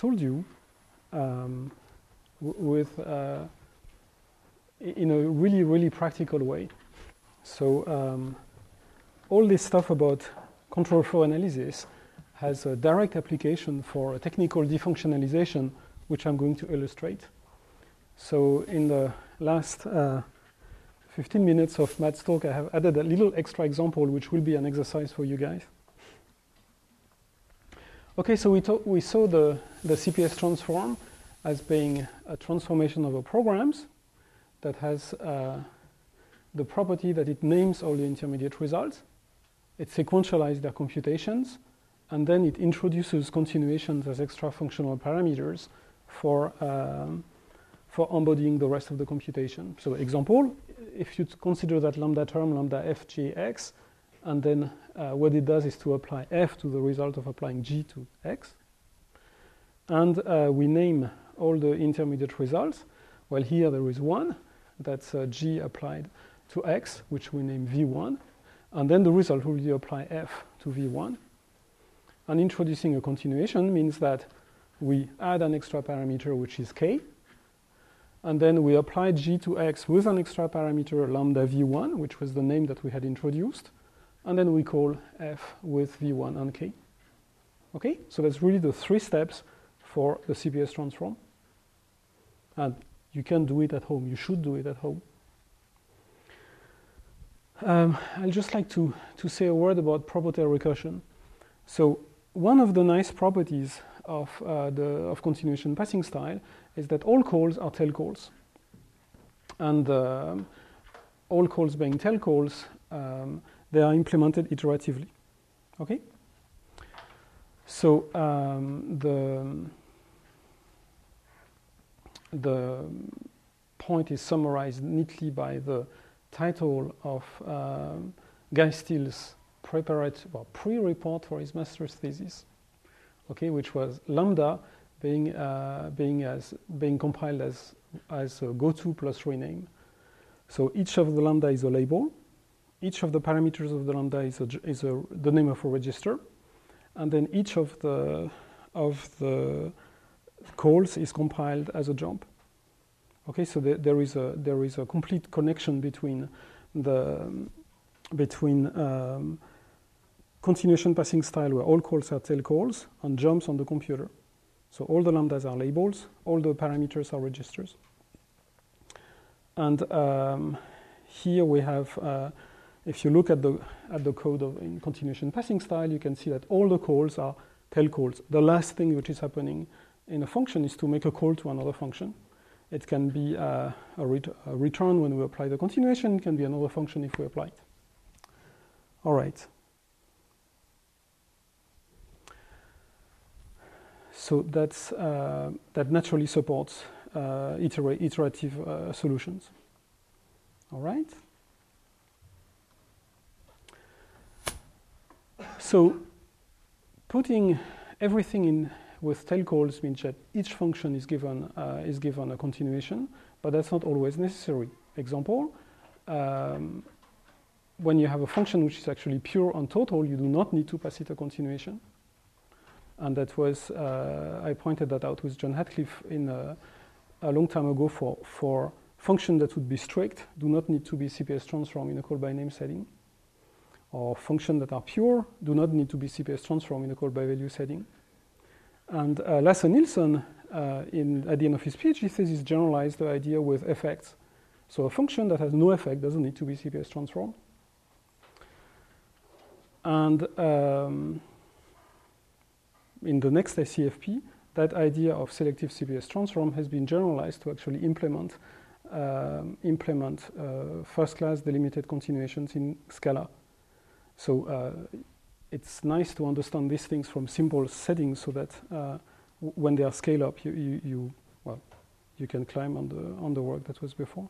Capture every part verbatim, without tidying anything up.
told you um, with uh, in a really, really practical way. So um, all this stuff about control flow analysis has a direct application for a technical defunctionalization, which I'm going to illustrate. So in the last uh, fifteen minutes of Matt's talk, I have added a little extra example, which will be an exercise for you guys. Okay, so we, we saw the, the C P S transform as being a transformation over programs that has uh, the property that it names all the intermediate results. It sequentializes their computations, and then it introduces continuations as extra functional parameters for, um, for embodying the rest of the computation. So example, if you consider that lambda term, lambda f g x, and then uh, what it does is to apply f to the result of applying g to x. And uh, we name all the intermediate results. Well, here there is one, that's uh, g applied to x, which we name v one. And then the result will be apply f to v one. And introducing a continuation means that we add an extra parameter, which is k. And then we apply g to x with an extra parameter, lambda v one, which was the name that we had introduced. And then we call f with v one and k. Okay, so that's really the three steps for the C P S transform. And you can do it at home. You should do it at home. Um, I'd just like to, to say a word about property recursion. So one of the nice properties of, uh, the, of continuation passing style is that all calls are tail calls. And uh, all calls being tail calls, um, they are implemented iteratively. Okay? So um, the, the point is summarized neatly by the title of um, Guy Steele's preparatory, well, pre-report for his master's thesis, okay, which was lambda being uh, being as being compiled as as a goto plus rename. So each of the lambda is a label. Each of the parameters of the lambda is a, is a the name of a register, and then each of the of the calls is compiled as a jump. Okay, so there, there is a there is a complete connection between the between um, continuation passing style, where all calls are tail calls, and jumps on the computer. So all the lambdas are labels, all the parameters are registers. And um, here we have, uh, if you look at the at the code of in continuation passing style, you can see that all the calls are tail calls. The last thing which is happening in a function is to make a call to another function. It can be uh, a, ret a return when we apply the continuation. It can be another function if we apply it. All right. So that's, uh, that naturally supports uh, itera iterative uh, solutions. All right. So putting everything in with tail calls means that each function is given uh, is given a continuation, but that's not always necessary. Example, um, when you have a function which is actually pure on total, you do not need to pass it a continuation. And that was, uh, I pointed that out with John Hadcliffe in a, a long time ago for, for functions that would be strict, do not need to be C P S transform in a call by name setting. Or functions that are pure do not need to be C P S transform in a call by value setting. And uh, Lasse Nilsson, uh, in, at the end of his PhD thesis, generalized the idea with effects. So a function that has no effect doesn't need to be C P S transformed. And um, in the next I C F P, that idea of selective C P S transform has been generalized to actually implement, um, implement uh, first-class delimited continuations in Scala. So uh, it's nice to understand these things from simple settings so that uh, when they are scale up, you, you, you, well, you can climb on the, on the work that was before.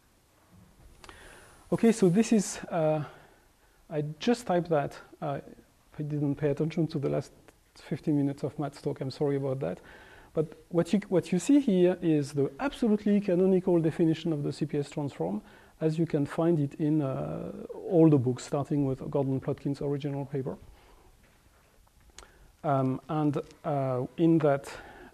Okay, so this is, uh, I just typed that. Uh, I didn't pay attention to the last fifteen minutes of Matt's talk, I'm sorry about that. But what you, what you see here is the absolutely canonical definition of the C P S transform, as you can find it in uh, all the books, starting with Gordon Plotkin's original paper. Um, and uh, in that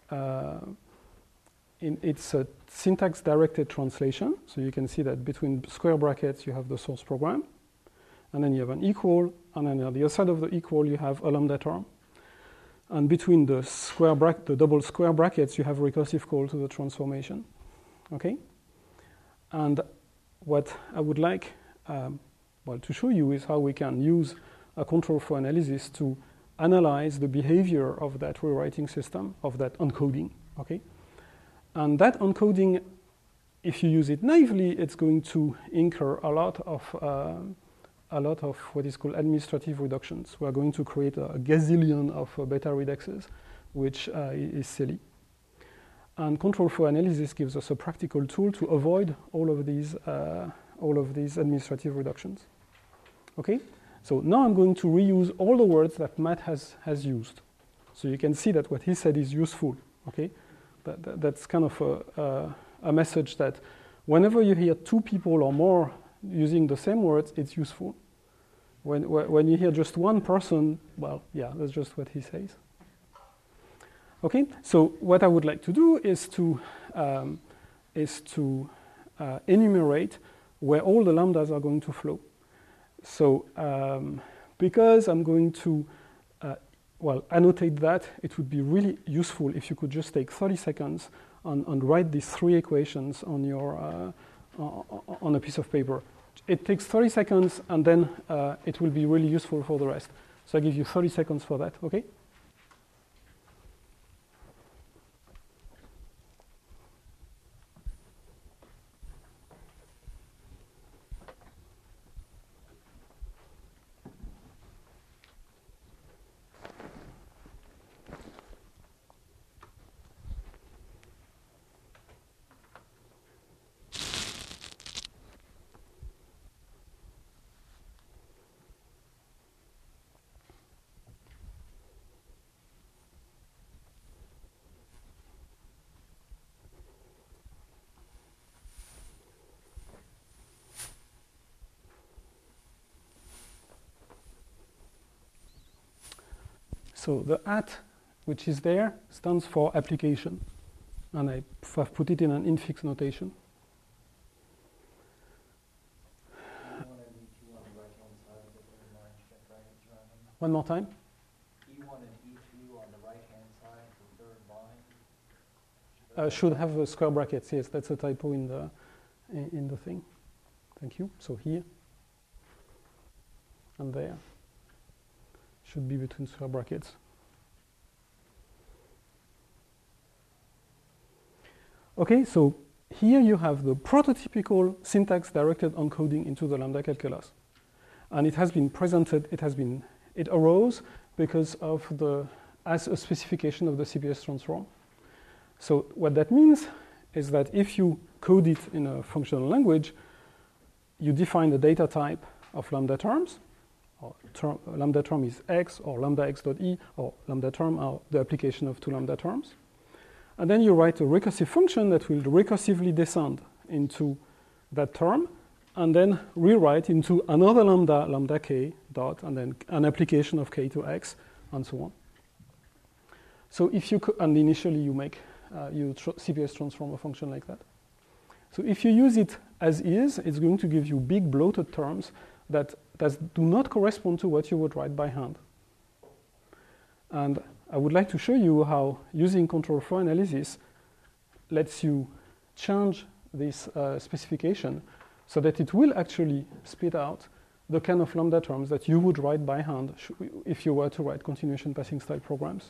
uh, in, it's a syntax-directed translation. So you can see that between square brackets, you have the source program. And then you have an equal. And then on the other side of the equal, you have a lambda term. And between the square bracket, the double square brackets, you have recursive call to the transformation. Okay? And what I would like um, well, to show you is how we can use a control flow analysis to analyze the behavior of that rewriting system, of that encoding. Okay? And that encoding, if you use it naively, it's going to incur a lot of uh, a lot of what is called administrative reductions. We are going to create a, a gazillion of uh, beta redexes, which uh, is silly. And control flow analysis gives us a practical tool to avoid all of these uh, all of these administrative reductions. Okay, so now I'm going to reuse all the words that Matt has has used, so you can see that what he said is useful. Okay, that, that, that's kind of a, a, a message that whenever you hear two people or more using the same words, it's useful. When when you hear just one person, well, yeah, that's just what he says. Okay, so what I would like to do is to um, is to uh, enumerate where all the lambdas are going to flow. So um, because I'm going to uh, well annotate that, it would be really useful if you could just take thirty seconds and, and write these three equations on your uh, on a piece of paper. It takes thirty seconds, and then uh, it will be really useful for the rest. So I give you thirty seconds for that. Okay. So the at, which is there, stands for application. And I have put it in an infix notation. One more time. E one and E two on the right-hand side, the third line. Uh, should have uh, square brackets. Yes, that's a typo in the in, in the thing. Thank you. So here and there should be between square brackets. Okay, so here you have the prototypical syntax-directed encoding into the lambda calculus, and it has been presented. It has been it arose because of the as a specification of the C P S transform. So what that means is that if you code it in a functional language, you define the data type of lambda terms. Or term, lambda term is x, or lambda x dot e, or lambda term are the application of two lambda terms. And then you write a recursive function that will recursively descend into that term, and then rewrite into another lambda, lambda k dot, and then an application of k to x, and so on. So if you co- and initially you make uh, you tr- C P S transform a function like that. So if you use it as is, it's going to give you big bloated terms that, that do not correspond to what you would write by hand. And I would like to show you how using control flow analysis lets you change this uh, specification so that it will actually spit out the kind of lambda terms that you would write by hand sh- if you were to write continuation passing style programs.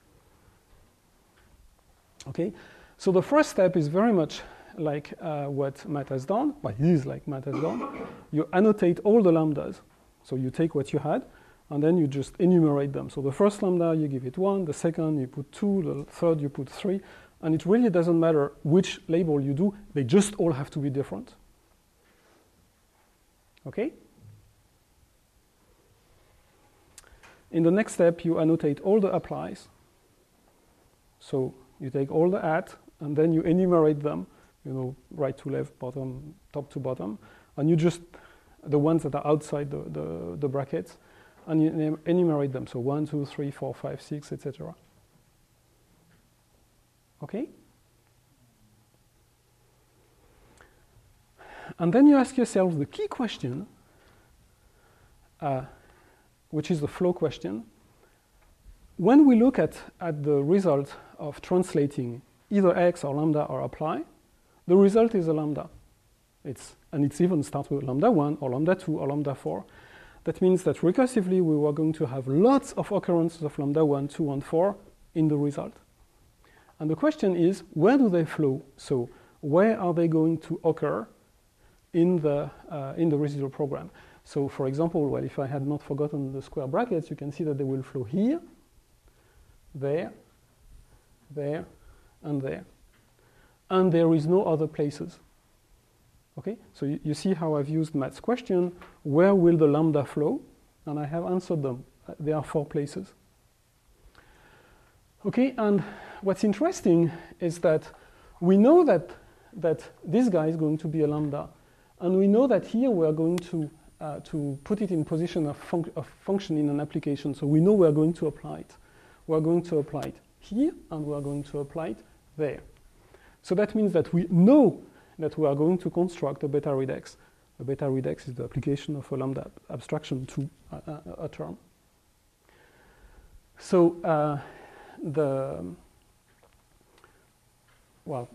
Okay, so the first step is very much like uh, what Matt has done. Well, it is like Matt has done. You annotate all the lambdas. So you take what you had, and then you just enumerate them. So the first lambda, you give it one. The second, you put two. The third, you put three. And it really doesn't matter which label you do. They just all have to be different. Okay? In the next step, you annotate all the applies. So you take all the at, and then you enumerate them, you know, right to left, bottom, top to bottom, and you just, the ones that are outside the, the, the brackets, and you enumerate them. So one, two, three, four, five, six, et cetera. Okay? And then you ask yourself the key question, uh, which is the flow question. When we look at, at the result of translating either x or lambda or apply, the result is a lambda. It's, and it's even starts with lambda one or lambda two or lambda four. That means that recursively we were going to have lots of occurrences of lambda one, two, and four in the result. And the question is, where do they flow? So where are they going to occur in the, uh, in the residual program? So for example, well, if I had not forgotten the square brackets, you can see that they will flow here, there, there, and there. And there is no other places. Okay, so you, you see how I've used Matt's question, where will the lambda flow? And I have answered them. There are four places. Okay, and what's interesting is that we know that, that this guy is going to be a lambda. And we know that here we are going to, uh, to put it in position of, func of function in an application. So we know we are going to apply it. We are going to apply it here, and we are going to apply it there. So that means that we know that we are going to construct a beta redex. A beta redex is the application of a lambda abstraction to a, a, a term. So uh, the, well,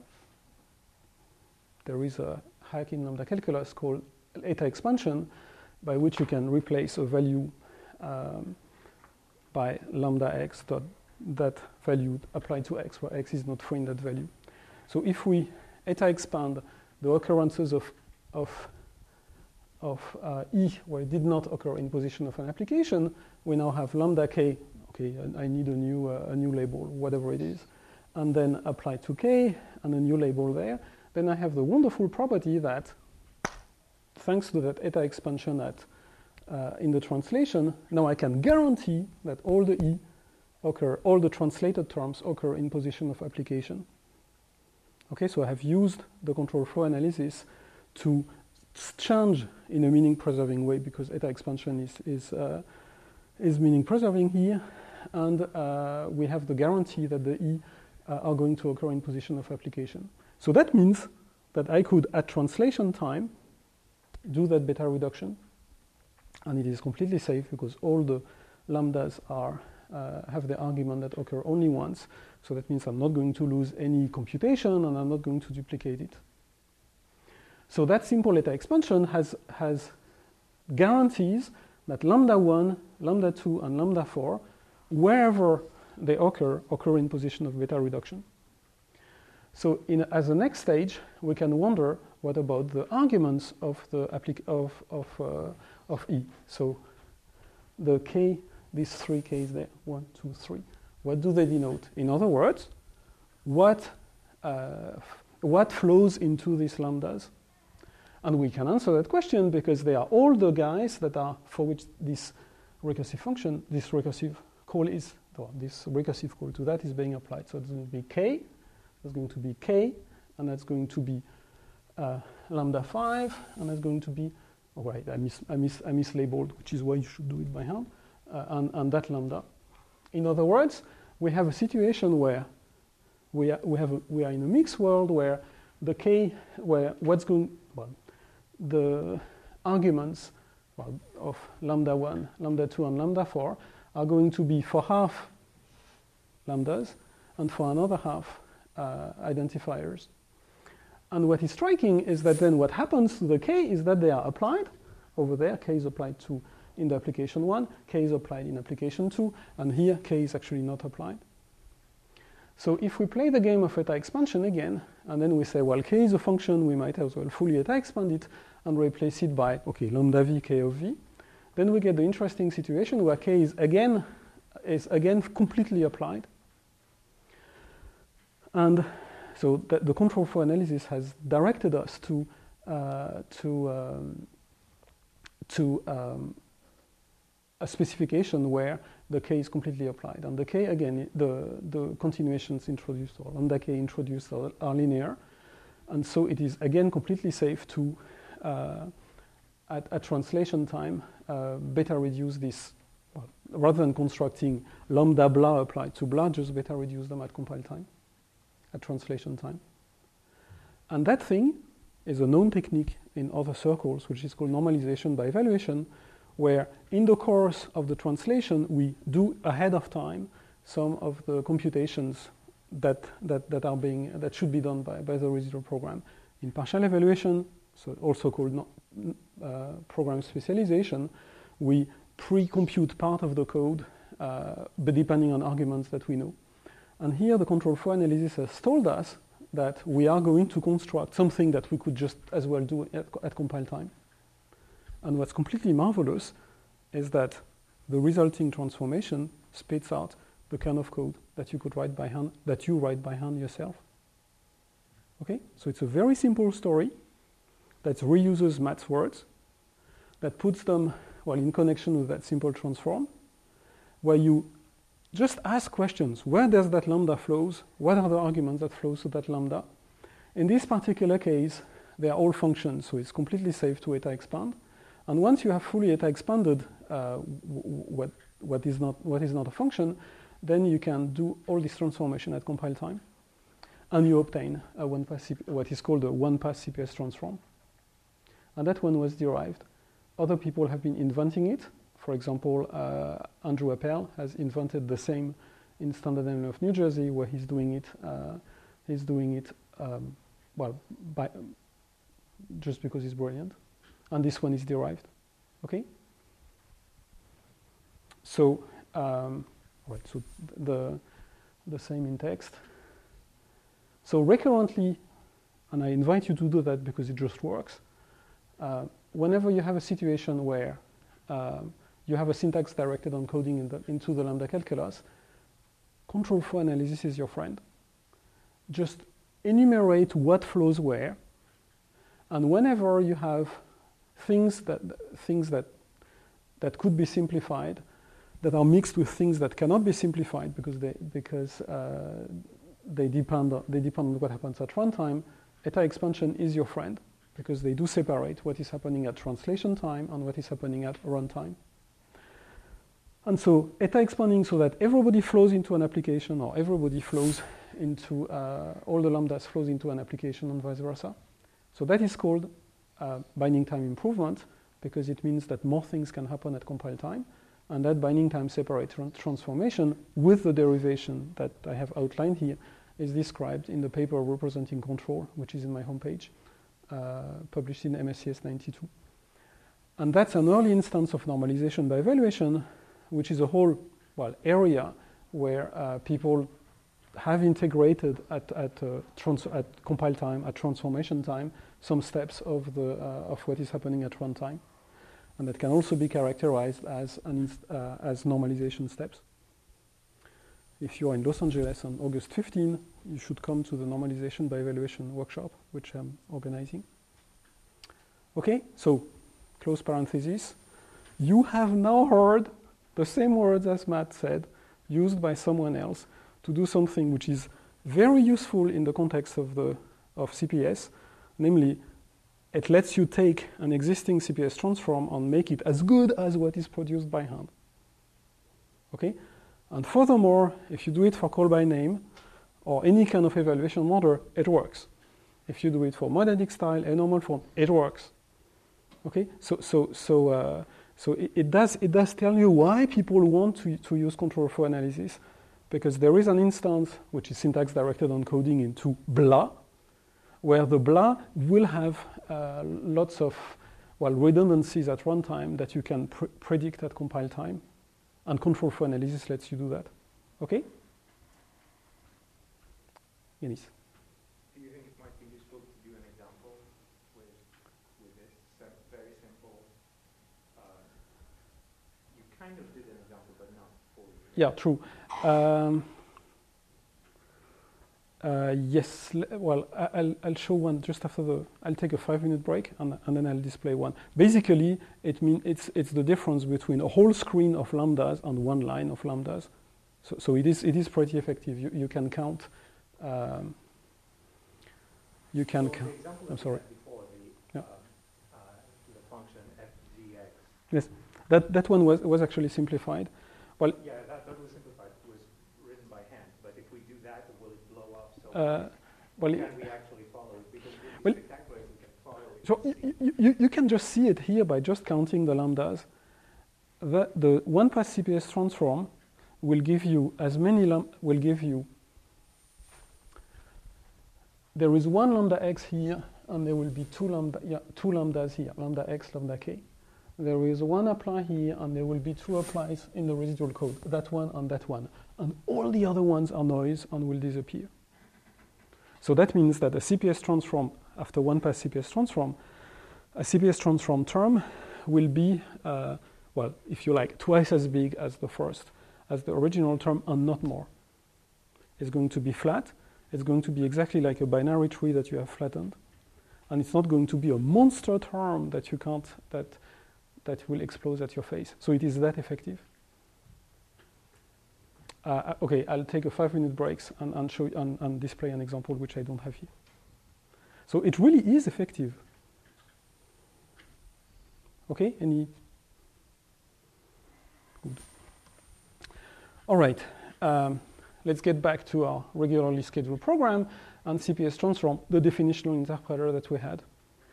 there is a hack in lambda calculus called eta expansion, by which you can replace a value um, by lambda x dot that value applied to x, where x is not free in that value. So if we eta expand the occurrences of, of, of uh, E where it did not occur in position of an application, we now have lambda k, okay, I need a new, uh, a new label, whatever it is, and then apply to k and a new label there. Then I have the wonderful property that, thanks to that eta expansion at, uh, in the translation, now I can guarantee that all the E occur, all the translated terms occur in position of application. Okay, so I have used the control flow analysis to change in a meaning preserving way, because eta expansion is, is, uh, is meaning preserving here, and uh, we have the guarantee that the E uh, are going to occur in position of application. So that means that I could, at translation time, do that beta reduction, and it is completely safe because all the lambdas are, uh, have the argument that occur only once. So that means I'm not going to lose any computation, and I'm not going to duplicate it. So that simple eta expansion has, has guarantees that lambda one, lambda two, and lambda four, wherever they occur, occur in position of beta reduction. So in, as a next stage, we can wonder, what about the arguments of, the applic of, of, uh, of E? So the k, these three k's there, one, two, three. What do they denote? In other words, what, uh, what flows into these lambdas? And we can answer that question because they are all the guys that are for which this recursive function, this recursive call is, or this recursive call to that is being applied. So it's going to be k, there's going to be k, and that's going to be uh, lambda five, and that's going to be, oh right, I, mis I, mis I mislabeled, which is why you should do it by hand, uh, and, and that lambda. In other words, we have a situation where we are, we have a, we are in a mixed world where the k, where what's going, well, the arguments well, of lambda one, lambda two, and lambda four are going to be for half lambdas and for another half uh, identifiers. And what is striking is that then what happens to the k is that they are applied over there. K is applied to in the application one, k is applied in application two, and here k is actually not applied. So if we play the game of eta expansion again, and then we say, well, k is a function, we might as well fully eta expand it and replace it by, okay, lambda v, k of v, then we get the interesting situation where k is again, is again completely applied. And so the, the control flow analysis has directed us to, uh, to, um, to um, a specification where the k is completely applied. And the k, again, the, the continuations introduced, or lambda k introduced, are, are linear. And so it is, again, completely safe to, uh, at, at translation time, uh, beta reduce this, well, rather than constructing lambda blah applied to blah, just beta reduce them at compile time, at, at translation time. And that thing is a known technique in other circles, which is called normalization by evaluation, where in the course of the translation, we do ahead of time some of the computations that, that, that are being, that should be done by, by the residual program. In partial evaluation, so also called no, uh, program specialization, we pre-compute part of the code, uh, but depending on arguments that we know. And here the control flow analysis has told us that we are going to construct something that we could just as well do at, at compile time. And what's completely marvelous is that the resulting transformation spits out the kernel of code that you could write by hand, that you write by hand yourself. Okay, so it's a very simple story that reuses Matt's words, that puts them, well, in connection with that simple transform, where you just ask questions. Where does that lambda flows? What are the arguments that flows to that lambda? In this particular case, they are all functions, so it's completely safe to eta expand. And once you have fully eta expanded uh, what, what, is not, what is not a function, then you can do all this transformation at compile time. And you obtain a one-pass C P, what is called a one-pass C P S transform. And that one was derived. Other people have been inventing it. For example, uh, Andrew Appel has invented the same in Standard Emblem of New Jersey, where he's doing it. Uh, he's doing it um, well by just because he's brilliant, and this one is derived. Okay. So, um, right. So the the same in text. So recurrently, and I invite you to do that because it just works. Uh, whenever you have a situation where uh, you have a syntax directed encoding in the, into the lambda calculus, control flow analysis is your friend. Just enumerate what flows where, and whenever you have things that things that that could be simplified, that are mixed with things that cannot be simplified because they because uh, they depend on, they depend on what happens at runtime, eta expansion is your friend, because they do separate what is happening at translation time and what is happening at runtime. And so eta expanding so that everybody flows into an application, or everybody flows into, uh, all the lambdas flows into an application and vice versa. So that is called uh, binding time improvement, because it means that more things can happen at compile time, and that binding time separate tran transformation with the derivation that I have outlined here is described in the paper representing control, which is in my homepage, uh, published in M S C S ninety-two. And that's an early instance of normalization by evaluation, which is a whole, well, area where uh, people have integrated at, at, uh, trans at compile time, at transformation time, some steps of, the, uh, of what is happening at runtime. And that can also be characterized as, an uh, as normalization steps. If you're in Los Angeles on August fifteenth, you should come to the normalization by evaluation workshop, which I'm organizing. Okay, so close parenthesis. You have now heard the same words as Matt said, used by someone else to do something which is very useful in the context of, the, of C P S, namely, it lets you take an existing C P S transform and make it as good as what is produced by hand. Okay? And furthermore, if you do it for call by name or any kind of evaluation model, it works. If you do it for monadic style, a normal form, it works. Okay? So, so, so, uh, so it, it does it does tell you why people want to, to use control flow analysis, because there is an instance which is syntax directed encoding into blah, where the blah will have uh, lots of, well, redundancies at runtime that you can pr predict at compile time, and control flow analysis lets you do that. Okay? Yanis. Do you think it might be useful to do an example with, with this very simple, uh, you kind of did an example, but not fully. Yeah, true. Um, Uh, yes, well, I'll, I'll show one just after the, I'll take a five minute break and, and then I'll display one. Basically, it mean it's, it's the difference between a whole screen of lambdas and one line of lambdas. So, so it is, it is pretty effective. You, you can count, um, you can so count, I'm sorry. Before, the, yeah. uh, uh, the function f g x. Yes, that, that one was, was actually simplified. Well, yeah, that, that was simplified. It was written by hand, but if we do that, will it blow up so Uh, well, Can we actually follow it? Because with well, the calculator we can follow it. so you, you, you can just see it here by just counting the lambdas. The, the one-pass C P S transform will give you as many lam will give you. There is one lambda x here, and there will be two lambda yeah, two lambdas here, lambda x, lambda k. There is one apply here, and there will be two applies in the residual code, that one and that one. And all the other ones are noise and will disappear. So that means that a C P S transform, after one pass C P S transform, a C P S transform term will be, uh, well, if you like, twice as big as the first, as the original term, and not more. It's going to be flat. It's going to be exactly like a binary tree that you have flattened. And it's not going to be a monster term that you can't, that, that will explode at your face. So it is that effective. Uh, okay, I'll take a five-minute break and, and, show, and, and display an example which I don't have here. So it really is effective. Okay, any? Good. All right, um, let's get back to our regularly scheduled program and C P S transform, the definitional interpreter that we had.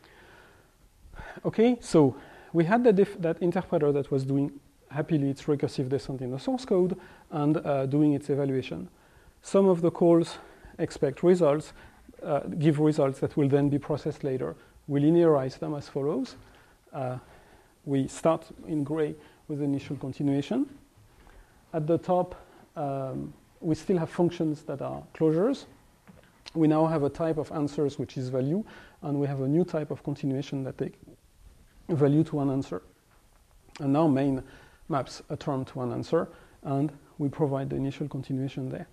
Okay, so we had that, that interpreter that was doing happily its recursive descent in the source code and uh, doing its evaluation. Some of the calls expect results, uh, give results that will then be processed later. We linearize them as follows. Uh, we start in gray with initial continuation. At the top, um, we still have functions that are closures. We now have a type of answers which is value, and we have a new type of continuation that take value to an answer. And now main maps a term to an answer, and we provide the initial continuation there.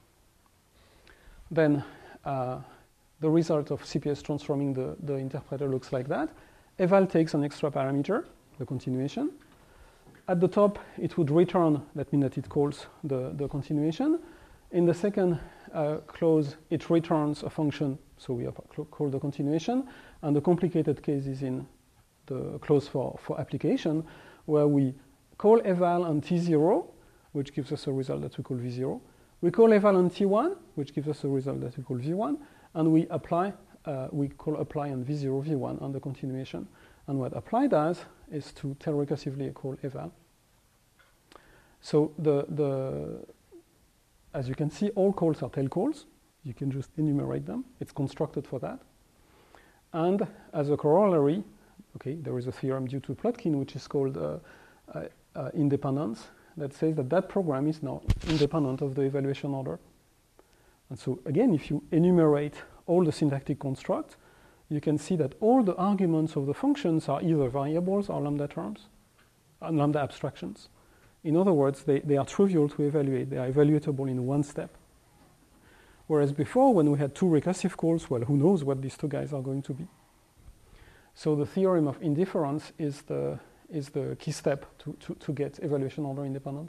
Then uh, the result of C P S transforming the, the interpreter looks like that. Eval takes an extra parameter, the continuation. At the top, it would return, that means that it calls the, the continuation. In the second uh, clause, it returns a function, so we have call the continuation. And the complicated case is in the clause for, for application, where we call eval on T zero, which gives us a result that we call V zero. We call eval on T one, which gives us a result that we call V one. And we apply, uh, we call apply on V zero, V one on the continuation. And what apply does is to tell recursively a call eval. So the, the, as you can see, all calls are tail calls. You can just enumerate them. It's constructed for that. And as a corollary, okay, there is a theorem due to Plotkin, which is called uh, uh, uh, independence, that says that that program is now independent of the evaluation order. And so again, if you enumerate all the syntactic constructs, you can see that all the arguments of the functions are either variables or lambda terms, and lambda abstractions. In other words, they, they are trivial to evaluate. They are evaluatable in one step. Whereas before, when we had two recursive calls, well, who knows what these two guys are going to be. So the theorem of indifference is the, is the key step to, to, to get evaluation order independence.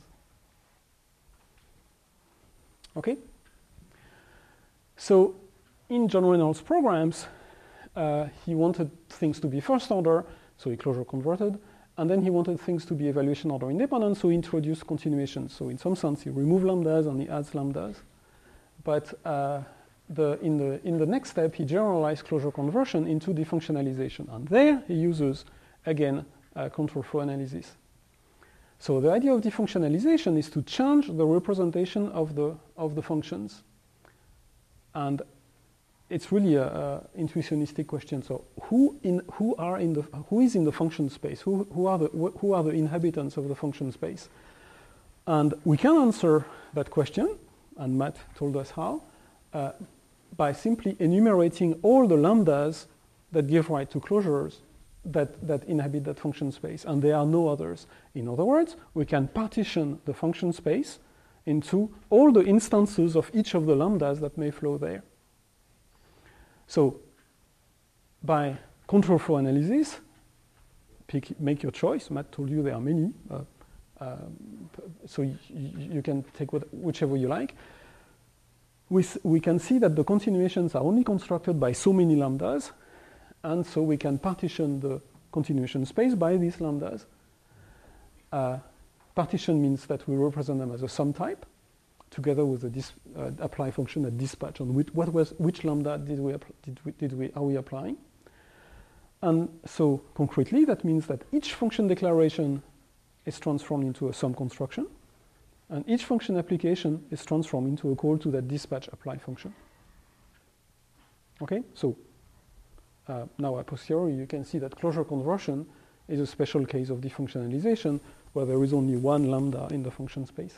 Okay? So in John Reynolds' programs, uh, he wanted things to be first order, so he closure converted. And then he wanted things to be evaluation order independent, so he introduced continuation. So in some sense, he removed lambdas and he adds lambdas. But uh, the, in, the, in the next step, he generalized closure conversion into defunctionalization. And there, he uses, again, uh, control flow analysis. So the idea of defunctionalization is to change the representation of the, of the functions. And it's really a, a intuitionistic question. So who, in, who, are in the, who is in the function space? Who, who, are the, who are the inhabitants of the function space? And we can answer that question, and Matt told us how, uh, by simply enumerating all the lambdas that give rise to closures that, that inhabit that function space, and there are no others. In other words, we can partition the function space into all the instances of each of the lambdas that may flow there. So by control flow analysis, pick, make your choice. Matt told you there are many. Uh, um, so you, you can take what, whichever you like. We, we can see that the continuations are only constructed by so many lambdas, and so we can partition the continuation space by these lambdas. Uh, partition means that we represent them as a sum type. together with the dis, uh, apply function at dispatch on which, what was, which lambda did we, did we, did we, are we applying. And so concretely, that means that each function declaration is transformed into a sum construction, and each function application is transformed into a call to that dispatch apply function. Okay, so uh, now a posteriori, you can see that closure conversion is a special case of defunctionalization where there is only one lambda in the function space.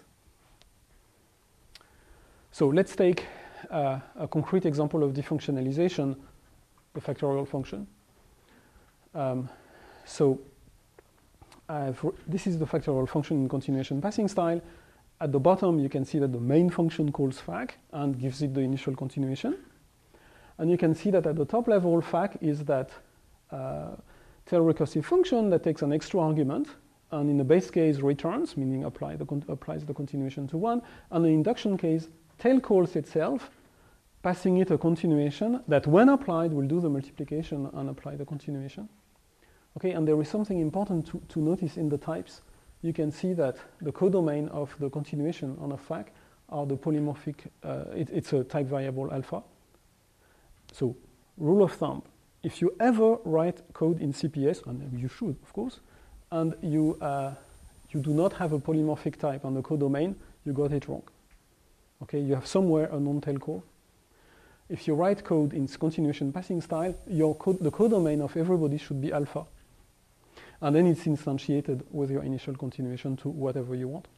So let's take uh, a concrete example of defunctionalization, the factorial function. Um, so I've, this is the factorial function in continuation passing style. At the bottom, you can see that the main function calls fac and gives it the initial continuation. And you can see that at the top level, fac is that uh, tail recursive function that takes an extra argument and in the base case returns, meaning apply the applies the continuation to one. And the induction case, tail calls itself, passing it a continuation that when applied will do the multiplication and apply the continuation. Okay, and there is something important to, to notice in the types. You can see that the codomain of the continuation on a fac are the polymorphic, uh, it, it's a type variable alpha. So, rule of thumb, if you ever write code in C P S, and you should, of course, and you, uh, you do not have a polymorphic type on the codomain, you got it wrong. Okay, you have somewhere a non-tail call. If you write code in continuation passing style, your code, the codomain of everybody should be alpha. And then it's instantiated with your initial continuation to whatever you want.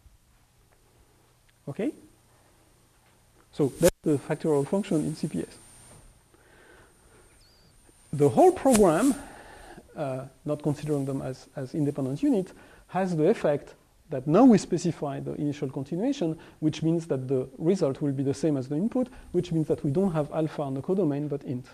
Okay? So that's the factorial function in C P S. The whole program, uh, not considering them as, as independent units, has the effect that now we specify the initial continuation, which means that the result will be the same as the input, which means that we don't have alpha on the codomain, but int.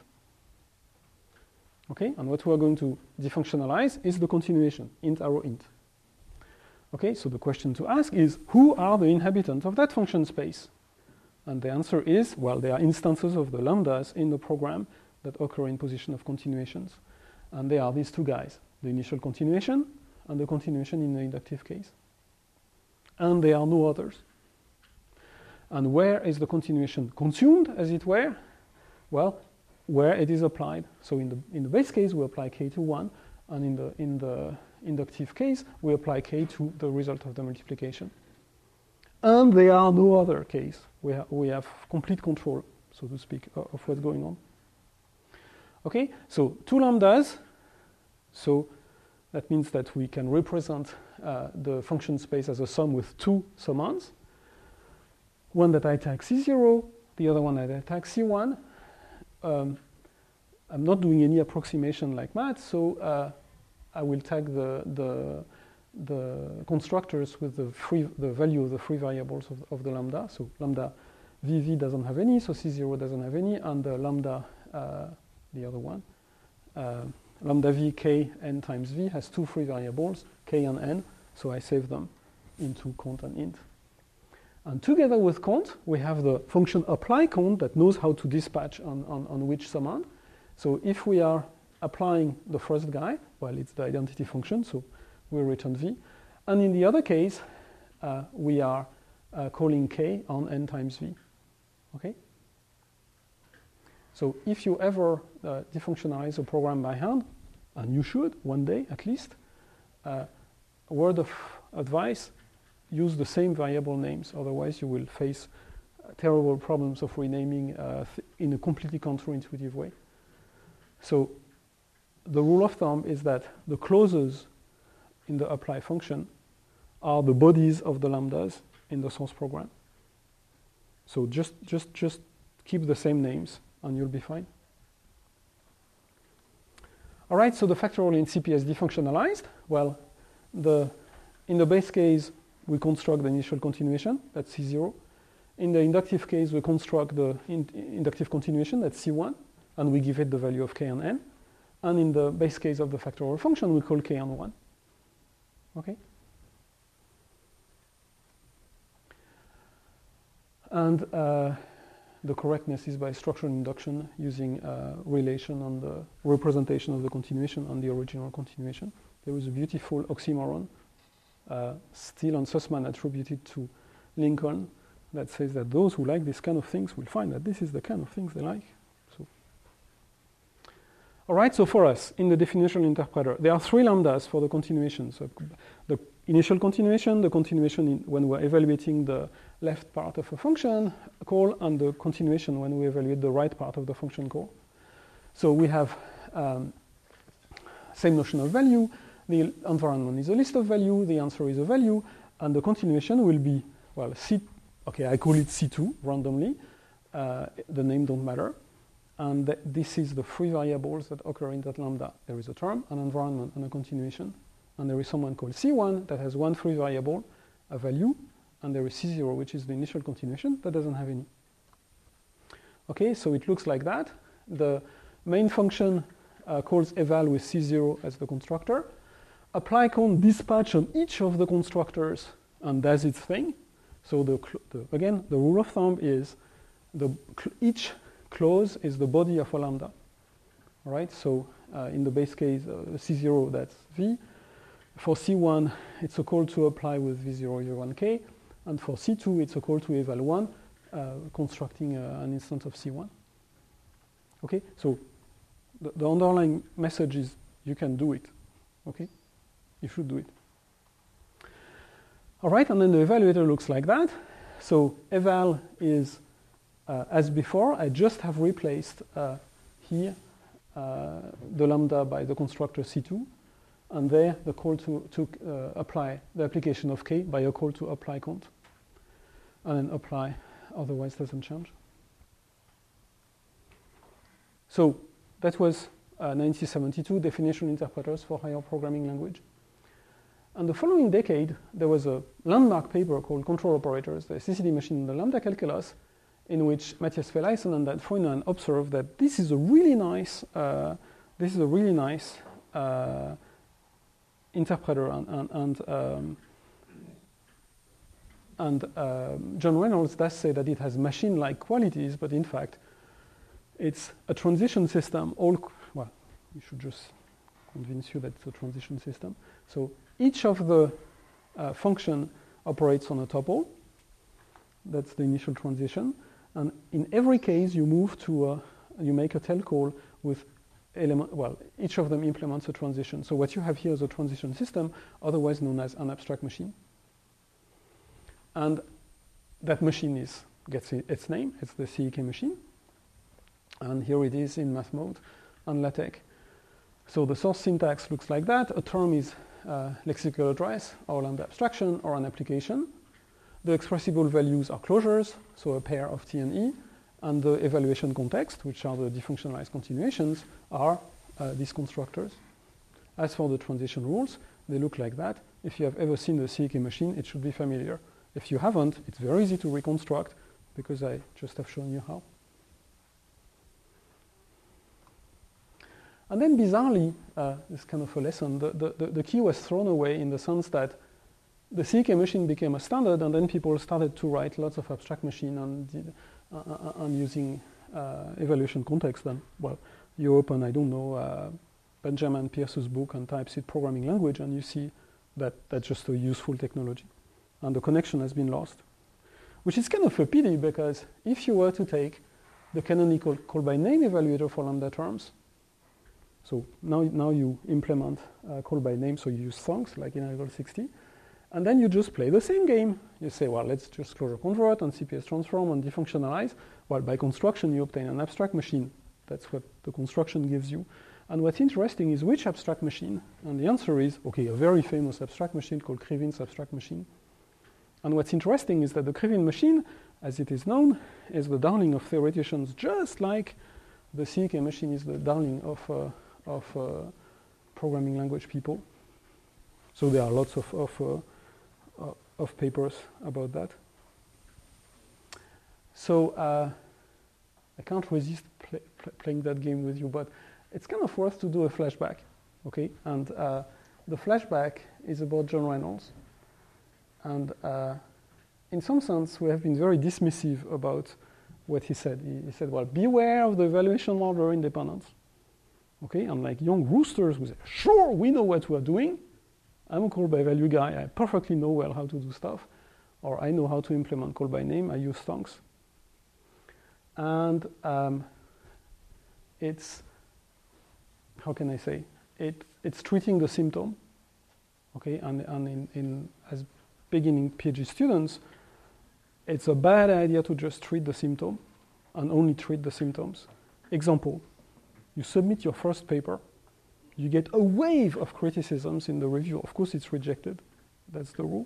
Okay, and what we are going to defunctionalize is the continuation, int arrow int. Okay, so the question to ask is, who are the inhabitants of that function space? And the answer is, well, they are instances of the lambdas in the program that occur in position of continuations. And they are these two guys, the initial continuation and the continuation in the inductive case. And there are no others. And where is the continuation consumed, as it were? Well, where it is applied. So in the, in the base case, we apply k to one, and in the, in the inductive case, we apply k to the result of the multiplication. And there are no other case. We, ha we have complete control, so to speak, of what's going on. Okay, so two lambdas. So that means that we can represent uh, the function space as a sum with two summands. One that I tag C zero, the other one that I tag C one. Um, I'm not doing any approximation like math, so uh, I will tag the, the, the constructors with the, free, the value of the free variables of, of the lambda. So lambda V V doesn't have any, so C zero doesn't have any, and the lambda, uh, the other one, uh, lambda V k n times V has two free variables, k and n, so I save them into cont and int. And together with cont, we have the function apply cont that knows how to dispatch on, on, on which summand. So if we are applying the first guy, well, it's the identity function, so we return v. And in the other case, uh, we are uh, calling k on n times v. Okay? So if you ever uh, defunctionalize a program by hand, and you should one day at least, uh, a word of advice, use the same variable names, otherwise you will face uh, terrible problems of renaming uh, in a completely counterintuitive way. So the rule of thumb is that the clauses in the apply function are the bodies of the lambdas in the source program. So just, just, just keep the same names and you'll be fine. All right, so the factorial in C P S defunctionalized. Well, the, in the base case, we construct the initial continuation, that's C zero. In the inductive case, we construct the in inductive continuation, that's C one, and we give it the value of k and n. And in the base case of the factorial function, we call k and one. Okay? And uh, the correctness is by structural induction using uh, relation on the representation of the continuation on the original continuation. There was a beautiful oxymoron, uh, still on Sussman attributed to Lincoln, that says that those who like this kind of things will find that this is the kind of things they like. So, all right, so for us, in the definition interpreter, there are three lambdas for the continuation. So the initial continuation, the continuation in when we're evaluating the left part of a function call, and the continuation when we evaluate the right part of the function call. So we have um, same notion of value. The environment is a list of value, the answer is a value, and the continuation will be, well, C, okay, I call it C two randomly. Uh, the name don't matter. And th this is the three variables that occur in that lambda. There is a term, an environment, and a continuation. And there is someone called C one that has one free variable, a value, and there is C zero, which is the initial continuation, that doesn't have any. Okay, so it looks like that. The main function uh, calls eval with C zero as the constructor. Apply con dispatch on each of the constructors and does its thing. So the, the again, the rule of thumb is the each clause is the body of a lambda. All right, so uh, in the base case, uh, C zero, that's V. For C one, it's a call to apply with V zero, U one K. And for C two, it's a call to eval one, uh, constructing uh, an instance of C one. Okay, so the, the underlying message is you can do it. Okay, you should do it. All right, and then the evaluator looks like that. So eval is, uh, as before, I just have replaced uh, here uh, the lambda by the constructor C two. And there, the call to, to uh, apply the application of K by a call to apply cont. And then apply, otherwise doesn't change. So that was uh, nineteen seventy-two definition interpreters for higher programming language. And the following decade, there was a landmark paper called Control Operators, the C C D machine in the lambda calculus, in which Matthias Felleisen and Dan Freunen observed that this is a really nice, uh, this is a really nice uh, interpreter, and, and, and, um, and um, John Reynolds does say that it has machine-like qualities, but in fact, it's a transition system. All, well, we should just convince you that it's a transition system. So each of the uh, function operates on a tuple. That's the initial transition. And in every case, you move to, a, you make a tail call with element, well, each of them implements a transition. So what you have here is a transition system, otherwise known as an abstract machine. And that machine is, gets its name, it's the C E K machine. And here it is in math mode and LaTeX. So the source syntax looks like that. A term is uh, lexical address, or lambda abstraction, or an application. The expressible values are closures, so a pair of T and E. And the evaluation context, which are the defunctionalized continuations, are uh, these constructors. As for the transition rules, they look like that. If you have ever seen the C E K machine, it should be familiar. If you haven't, it's very easy to reconstruct, because I just have shown you how. And then bizarrely, uh, it's kind of a lesson, the, the, the key was thrown away in the sense that the C E K machine became a standard, and then people started to write lots of abstract machine and, did, uh, and using uh, evaluation context. And, well, you open, I don't know, uh, Benjamin Pierce's book and types it programming language, and you see that that's just a useful technology. And the connection has been lost, which is kind of a pity, because if you were to take the canonical call by name evaluator for lambda terms, so now, now you implement uh, call by name, so you use thongs like in Article sixty, and then you just play the same game. You say, well, let's just closure convert and C P S transform and defunctionalize. Well, by construction, you obtain an abstract machine. That's what the construction gives you. And what's interesting is which abstract machine? And the answer is, okay, a very famous abstract machine called Krivin's abstract machine. And what's interesting is that the Krivin machine, as it is known, is the darling of theoreticians, just like the C E K machine is the darling of, uh, of uh, programming language people. So there are lots of, of, uh, uh, of papers about that. So uh, I can't resist play, play, playing that game with you, but it's kind of worth to do a flashback, okay? And uh, the flashback is about John Reynolds. And uh, in some sense, we have been very dismissive about what he said. He, he said, well, beware of the evaluation order independence. Okay, and like young roosters, we say, sure, we know what we're doing. I'm a call by value guy. I perfectly know well how to do stuff. or I know how to implement call by name, I use thonks. And um, it's, how can I say, it, it's treating the symptom, okay, and, and in, in, as beginning PhD students, it's a bad idea to just treat the symptom and only treat the symptoms. Example, you submit your first paper, you get a wave of criticisms in the review. Of course, it's rejected. That's the rule.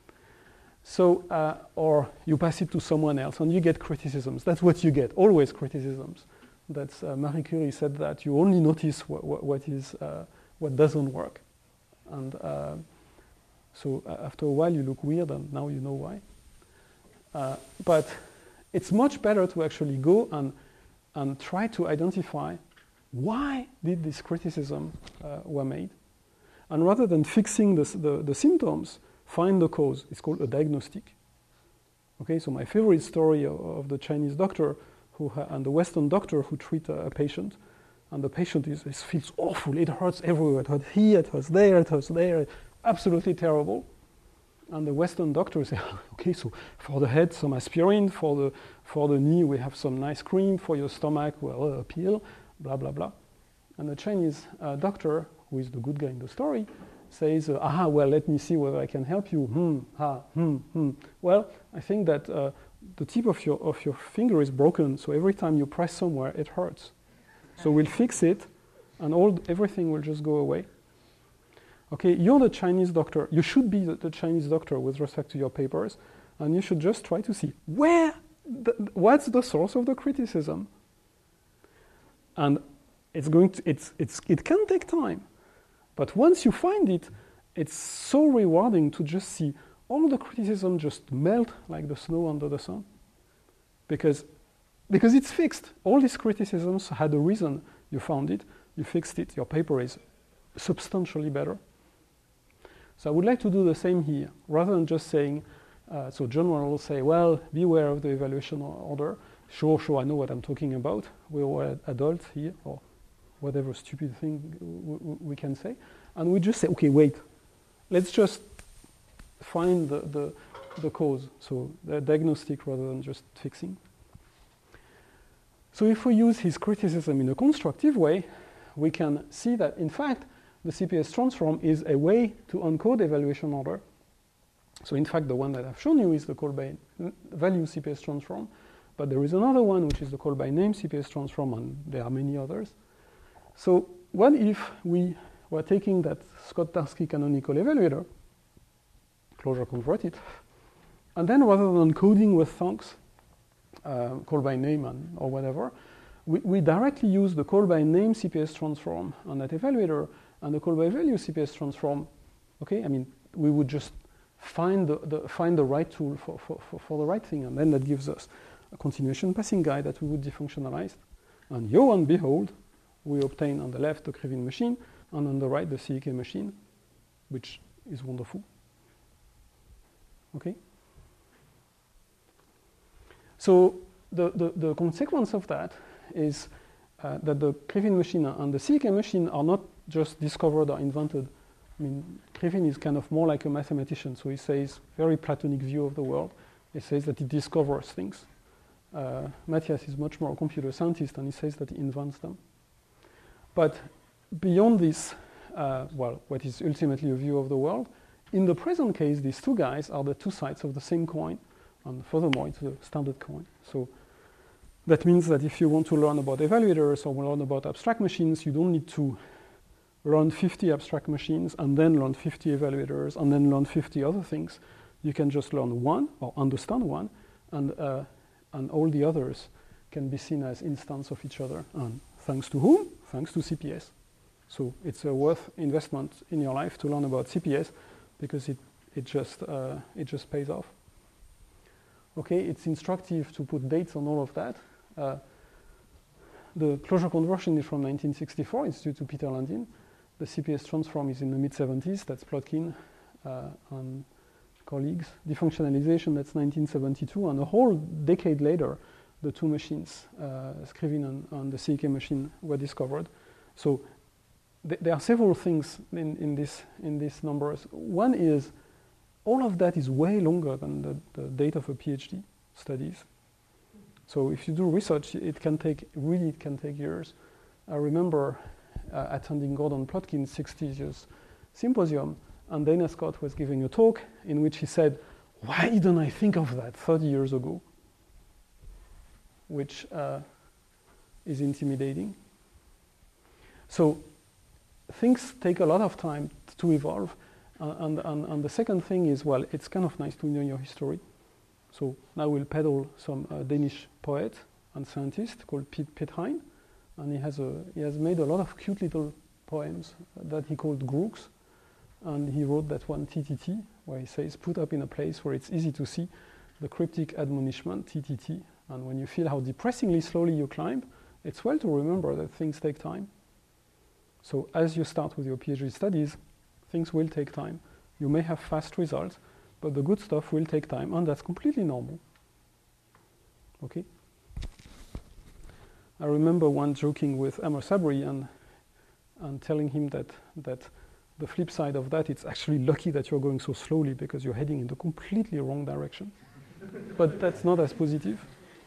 So, uh, or you pass it to someone else and you get criticisms. That's what you get, always criticisms. That's, uh, Marie Curie said that you only notice what, what, what, is, uh, what doesn't work. And uh, so uh, after a while you look weird and now you know why. Uh, but it's much better to actually go and, and try to identify why did this criticism uh, were made. And rather than fixing the, the, the symptoms, find the cause. It's called a diagnostic. Okay, so my favorite story of, of the Chinese doctor who ha and the Western doctor who treat a, a patient, and the patient is, is feels awful. It hurts everywhere. It hurts here, it hurts there, it hurts there. Absolutely terrible. And the Western doctor say, okay, so for the head, some aspirin. For the for the knee, we have some nice cream. For your stomach, well, a pill. Blah blah blah. And the Chinese uh, doctor, who is the good guy in the story, says, uh, aha, well, let me see whether I can help you. Hmm, ha, hmm, hmm. Well, I think that uh, the tip of your, of your finger is broken, so every time you press somewhere, it hurts. So we'll fix it, and all everything will just go away. Okay, you're the Chinese doctor. You should be the, the Chinese doctor with respect to your papers, and you should just try to see where, the, what's the source of the criticism. And it's going to, it's, it's, it can take time. But once you find it, it's so rewarding to just see all the criticism just melt like the snow under the sun. Because, because it's fixed. All these criticisms had a reason. You found it, you fixed it, your paper is substantially better. So I would like to do the same here, rather than just saying, uh, so John will say, well, beware of the evaluation order. Sure, sure, I know what I'm talking about. We're all adults here, or whatever stupid thing we can say. And we just say, okay, wait, let's just find the, the, the cause. So the diagnostic rather than just fixing. So if we use his criticism in a constructive way, we can see that, in fact, the C P S transform is a way to encode evaluation order. So in fact, the one that I've shown you is the call by value C P S transform. But there is another one, which is the call by name C P S transform, and there are many others. So what if we were taking that Scott-Tarski canonical evaluator, closure converted, and then rather than coding with thonks, uh, call by name and, or whatever, we, we directly use the call by name C P S transform on that evaluator and the call by value C P S transform. Okay, I mean, we would just find the, the, find the right tool for, for, for, for the right thing, and then that gives us a continuation passing guide that we would defunctionalize. And yo and behold, we obtain on the left the Krivine machine, and on the right the C E K machine, which is wonderful. Okay? So the, the, the consequence of that is uh, that the Krivine machine and the C E K machine are not just discovered or invented. I mean, Krivine is kind of more like a mathematician, so he says, very Platonic view of the world. He says that he discovers things. Uh, Matthias is much more a computer scientist, and he says that he invents them. But beyond this, uh, well, what is ultimately a view of the world, in the present case, these two guys are the two sides of the same coin, and furthermore, it's a standard coin. So that means that if you want to learn about evaluators or learn about abstract machines, you don't need to learn fifty abstract machines and then learn fifty evaluators and then learn fifty other things. You can just learn one or understand one, and, uh, and all the others can be seen as instances of each other. And thanks to whom? Thanks to C P S. So it's a worth investment in your life to learn about C P S because it, it, just, uh, it just pays off. Okay, it's instructive to put dates on all of that. Uh, the closure conversion is from nineteen sixty-four. It's due to Peter Landin. The C P S transform is in the mid seventies. That's Plotkin uh, and colleagues. Defunctionalization, that's nineteen seventy-two. And a whole decade later, the two machines, uh, Krivine and, and the C E K machine, were discovered. So th there are several things in, in, this, in these numbers. One is all of that is way longer than the, the date of a PhD studies. So if you do research, it can take, really it can take years. I remember uh, attending Gordon Plotkin's sixty years symposium, and Dana Scott was giving a talk in which he said, why didn't I think of that thirty years ago? Which uh, is intimidating. So things take a lot of time to evolve. Uh, and, and, and the second thing is, well, it's kind of nice to know your history. So now we'll peddle some uh, Danish poet and scientist called Piet, Piet Hein. And he has, a, he has made a lot of cute little poems that he called Grooks. And he wrote that one T T T, where he says, put up in a place where it's easy to see the cryptic admonishment, T T T. And when you feel how depressingly slowly you climb, it's well to remember that things take time. So as you start with your PhD studies, things will take time. You may have fast results, but the good stuff will take time, and that's completely normal. Okay? I remember one joking with Amar Sabri and, and telling him that, that the flip side of that, it's actually lucky that you're going so slowly because you're heading in the completely wrong direction. But that's not as positive.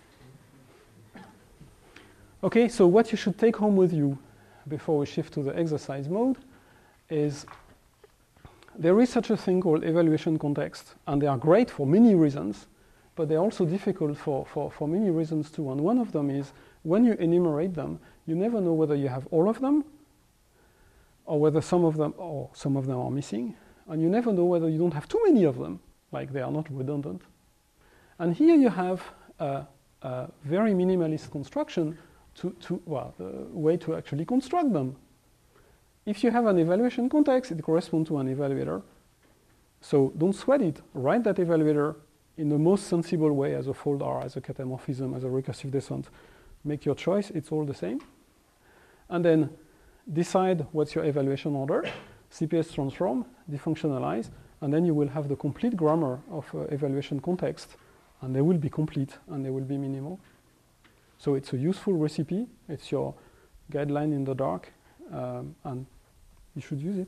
Okay, so what you should take home with you before we shift to the exercise mode is there is such a thing called evaluation context, and they are great for many reasons, but they're also difficult for, for, for many reasons too. And one of them is when you enumerate them, you never know whether you have all of them or whether some of them or some of them are missing, and you never know whether you don't have too many of them, like they are not redundant. And here you have a, a very minimalist construction to, to well, the way to actually construct them. If you have an evaluation context, it corresponds to an evaluator. So don't sweat it. Write that evaluator in the most sensible way as a fold R, as a catamorphism, as a recursive descent. Make your choice. It's all the same. And then decide what's your evaluation order, C P S transform, defunctionalize, and then you will have the complete grammar of uh, evaluation context, and they will be complete and they will be minimal. So it's a useful recipe. It's your guideline in the dark, um, and you should use it.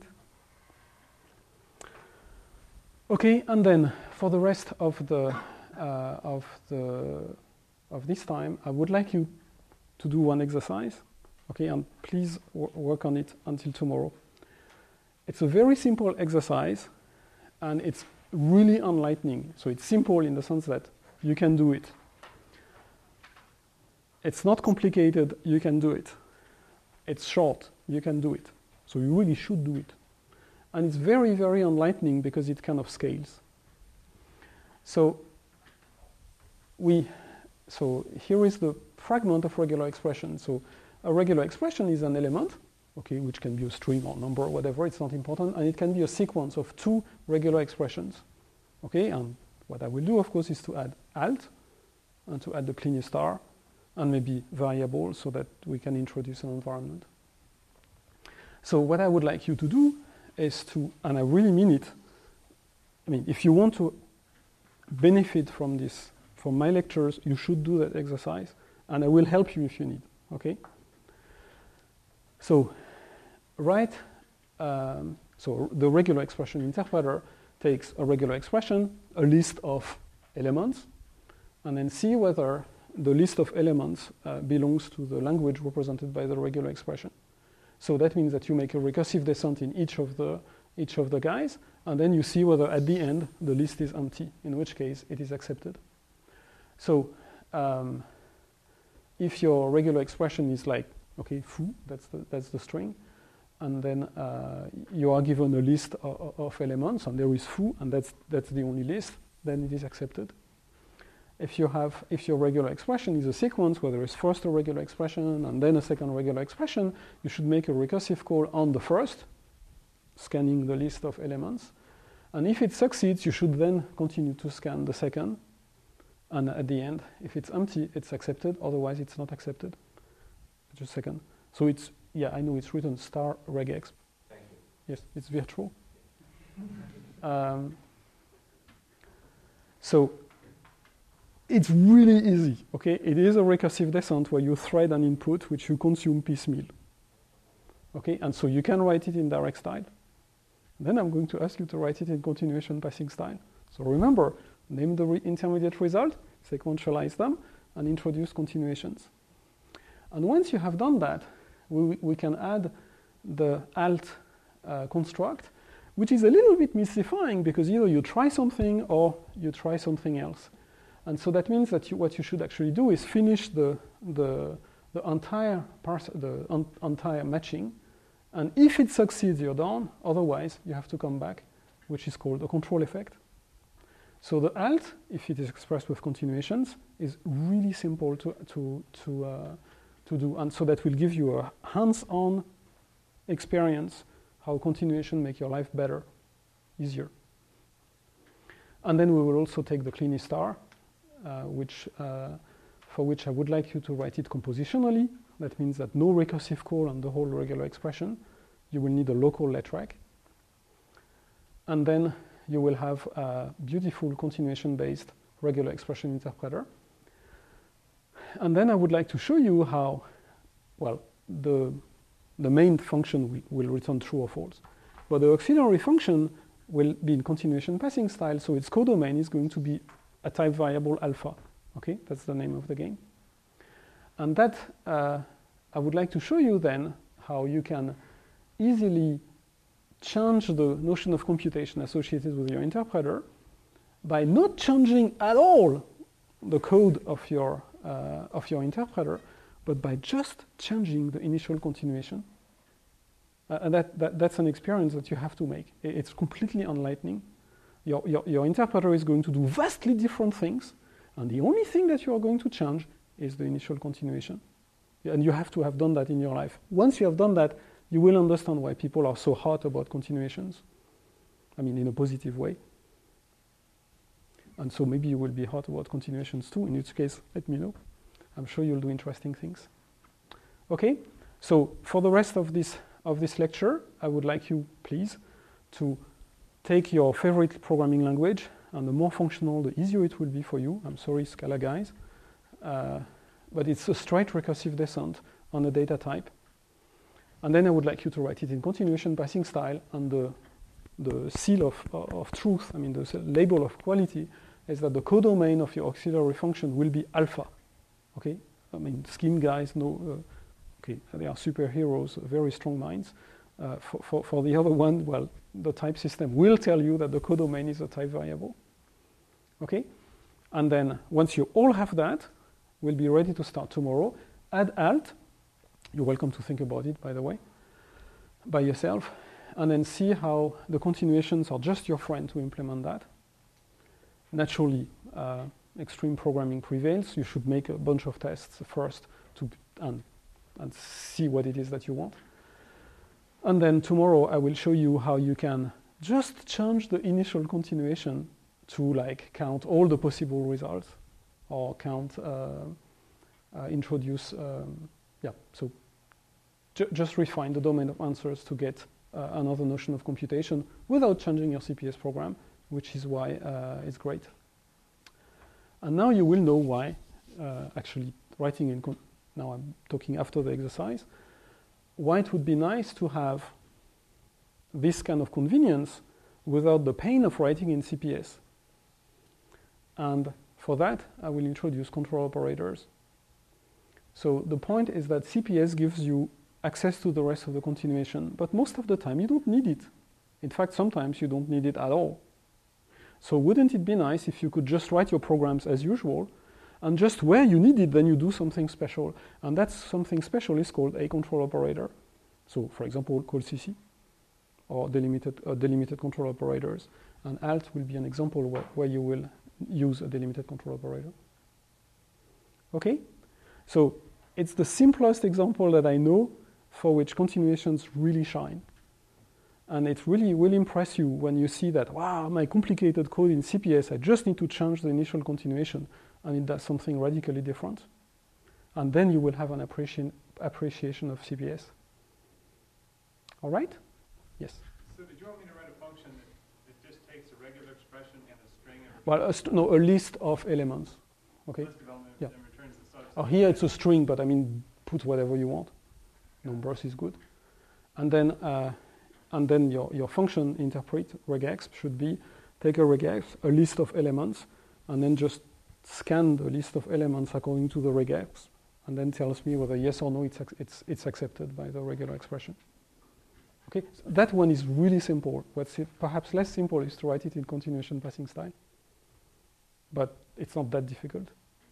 Okay, and then for the rest of the uh, of the of this time, I would like you to do one exercise. Okay, and please w work on it until tomorrow. It's a very simple exercise, and it's really enlightening. So it's simple in the sense that you can do it. It's not complicated, you can do it. It's short, you can do it. So you really should do it. And it's very, very enlightening because it kind of scales. So we, so here is the fragment of regular expression. So a regular expression is an element, okay, which can be a string or number or whatever, it's not important, and it can be a sequence of two regular expressions. Okay, and what I will do, of course, is to add alt and to add the Pliny star and maybe variable so that we can introduce an environment. So what I would like you to do is to, and I really mean it, I mean, if you want to benefit from this, from my lectures, you should do that exercise, and I will help you if you need, okay? So, write, um, so the regular expression interpreter takes a regular expression, a list of elements, and then see whether the list of elements uh, belongs to the language represented by the regular expression. So that means that you make a recursive descent in each of the each of the guys, and then you see whether at the end the list is empty, in which case it is accepted. So um, if your regular expression is like, okay, foo, that's the, that's the string, and then uh, you are given a list of, of elements, and there is foo, and that's, that's the only list, then it is accepted. If you have, if your regular expression is a sequence where there is first a regular expression and then a second regular expression, you should make a recursive call on the first, scanning the list of elements. And if it succeeds, you should then continue to scan the second. And at the end, if it's empty, it's accepted. Otherwise, it's not accepted. Just a second. So it's, yeah, I know it's written star regex. Thank you. Yes, it's virtual. um, so it's really easy, okay? It is a recursive descent where you thread an input which you consume piecemeal. Okay, and so you can write it in direct style. Then I'm going to ask you to write it in continuation passing style. So remember, name the re intermediate result, sequentialize them, and introduce continuations. And once you have done that, we, we can add the alt uh, construct, which is a little bit mystifying because either you try something or you try something else. And so that means that you, what you should actually do is finish the, the, the entire parse, the un, entire matching. And if it succeeds, you're done. Otherwise, you have to come back, which is called a control effect. So the alt, if it is expressed with continuations, is really simple to, to, to, uh, to do. And so that will give you a hands-on experience how continuation make your life better, easier. And then we will also take the Kleene star, uh, which, uh, for which I would like you to write it compositionally. That means that no recursive call on the whole regular expression. You will need a local letrac. And then you will have a beautiful continuation-based regular expression interpreter. And then I would like to show you how, well, the, the main function will, will return true or false. But the auxiliary function will be in continuation passing style, so its codomain is going to be a type variable alpha. Okay, that's the name of the game. And that, uh, I would like to show you then how you can easily change the notion of computation associated with your interpreter by not changing at all the code of your, uh, of your interpreter, but by just changing the initial continuation. Uh, and that, that, that's an experience that you have to make. It's completely enlightening. Your, your, your interpreter is going to do vastly different things, and the only thing that you are going to change is the initial continuation. And you have to have done that in your life. Once you have done that, you will understand why people are so hot about continuations. I mean, in a positive way. And so maybe you will be hot about continuations too, in which case, let me know. I'm sure you'll do interesting things. Okay, so for the rest of this, of this lecture, I would like you, please, to take your favorite programming language, and the more functional, the easier it will be for you. I'm sorry, Scala guys. Uh, but it's a straight recursive descent on a data type. And then I would like you to write it in continuation passing style, and the, the seal of, of truth, I mean the label of quality, is that the codomain of your auxiliary function will be alpha. Okay? I mean, scheme guys know, uh, okay, they are superheroes, very strong minds. Uh, for, for, for the other one, well, the type system will tell you that the codomain is a type variable. Okay? And then once you all have that, we'll be ready to start tomorrow. Add alt. You're welcome to think about it, by the way, by yourself, and then see how the continuations are just your friend to implement that. Naturally, uh, extreme programming prevails. You should make a bunch of tests first to and, and see what it is that you want. And then tomorrow I will show you how you can just change the initial continuation to like count all the possible results, or count, uh, uh, introduce, um, yeah, so ju just refine the domain of answers to get uh, another notion of computation without changing your C P S program, which is why uh, it's great. And now you will know why, uh, actually writing in, con now I'm talking after the exercise, why it would be nice to have this kind of convenience without the pain of writing in C P S. And for that, I will introduce control operators. So the point is that C P S gives you access to the rest of the continuation, but most of the time you don't need it. In fact, sometimes you don't need it at all. So wouldn't it be nice if you could just write your programs as usual, and just where you need it, then you do something special. And that something special is called a control operator. So for example, call C C, or delimited, uh, delimited control operators. And alt will be an example where, where you will use a delimited control operator. Okay? So it's the simplest example that I know for which continuations really shine. And it really will impress you when you see that, wow, my complicated code in C P S, I just need to change the initial continuation, and it does something radically different. And then you will have an appreciation, appreciation of C P S. All right? Yes? So did you want me to write a function that, that just takes a regular expression and a string and Well, a st no, a list of elements. Okay? list of elements Yeah. and returns the subset? Oh, here it's a string, but I mean, put whatever you want. Numbers is good. And then, uh, and then your, your function interpret regex should be take a regex, a list of elements, and then just scan the list of elements according to the regex, and then tells me whether yes or no it's, it's, it's accepted by the regular expression. Okay, so that one is really simple. What's perhaps less simple is to write it in continuation passing style. But it's not that difficult.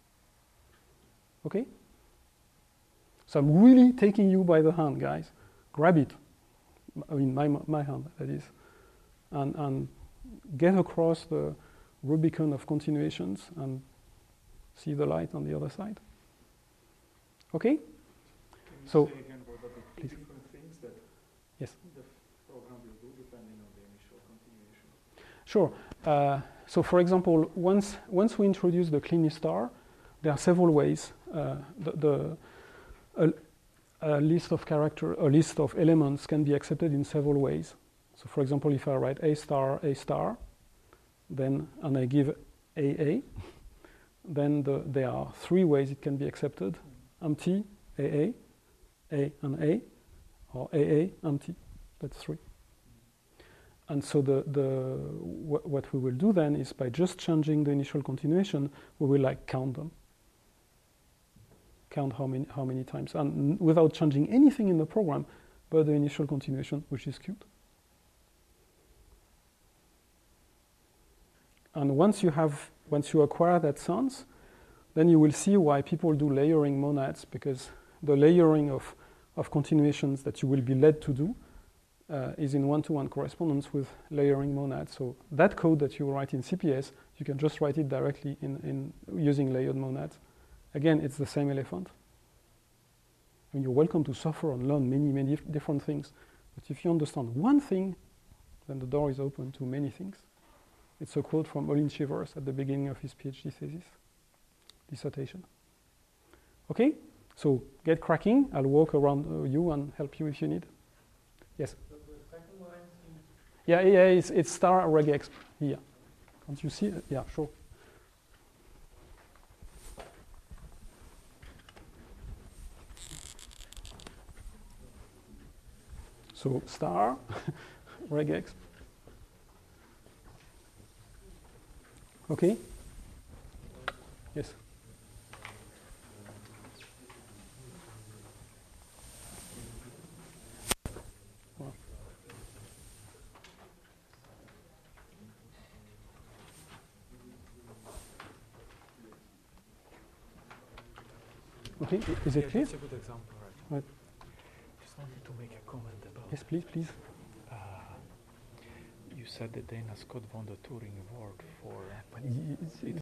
Okay? So I'm really taking you by the hand, guys. Grab it. I mean, my, my hand, that is. And, and get across the Rubicon of continuations and see the light on the other side. Okay? Can you So, say again what are the two please. different things that Yes. the program will do depending on the initial continuation? Sure. Uh, so, for example, once once we introduce the clean star, there are several ways. Uh, the the a, a list of character, a list of elements can be accepted in several ways. So, for example, if I write A star A star, then and I give A A, then the, there are three ways it can be accepted: empty A A, A and A, or A A empty. That's three. And so the, the wh what we will do then is by just changing the initial continuation, we will like count them. Count how many, how many times, and without changing anything in the program, but the initial continuation, which is cute. And once you have, once you acquire that sense, then you will see why people do layering monads, because the layering of, of continuations that you will be led to do Uh, is in one-to-one correspondence with layering monads. So that code that you write in C P S, you can just write it directly in, in using layered monads. Again, it's the same elephant. And you're welcome to suffer and learn many, many different things. But if you understand one thing, then the door is open to many things. It's a quote from Olin Shivers at the beginning of his PhD thesis, dissertation. Okay, so get cracking. I'll walk around uh, you and help you if you need. Yes? Yeah, yeah, it's, it's star regex here. Can't you see it? Yeah, sure. So star regex. Okay? Yes? Okay, is it Yeah, clear? that's a good example, right? Right. Just wanted to make a comment about. Yes, please, please. Uh, you said that Dana Scott won the Turing Award for. But it's,